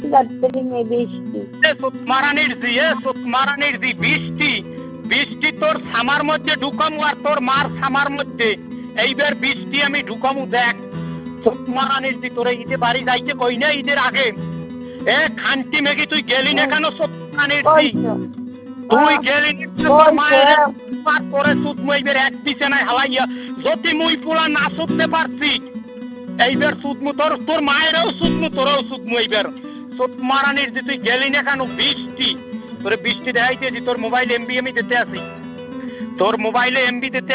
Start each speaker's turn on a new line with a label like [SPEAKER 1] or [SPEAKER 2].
[SPEAKER 1] বৃষ্টি বৃষ্টি বৃষ্টি তোর সামার মধ্যে ঢুকামু আর তোর মার সামার মধ্যে এইবার বৃষ্টি আমি ঢুকামু দেখ মারানির দি তোরে ঈদে বাড়ি যাইতে কই না ঈদের আগে খান্তি মেঘি তুই গেলি না কেন সত্যি তুই গেলি তোর মায়ের তোরে সুদ মুইবের এক দিছে না হালাইয়া যদি মুই পোলা না সুদতে পারছি এইবার সুদমু তোর মায়েরও সুদমু তোরও সুদমু এইবার সুদ মারানির দি তুই গেলি না কেন বৃষ্টি তোরে বৃষ্টি দেখাইতেছি তোর মোবাইল এমবি আমি দিতে আসি তোর মোবাইলে এমবি দিতে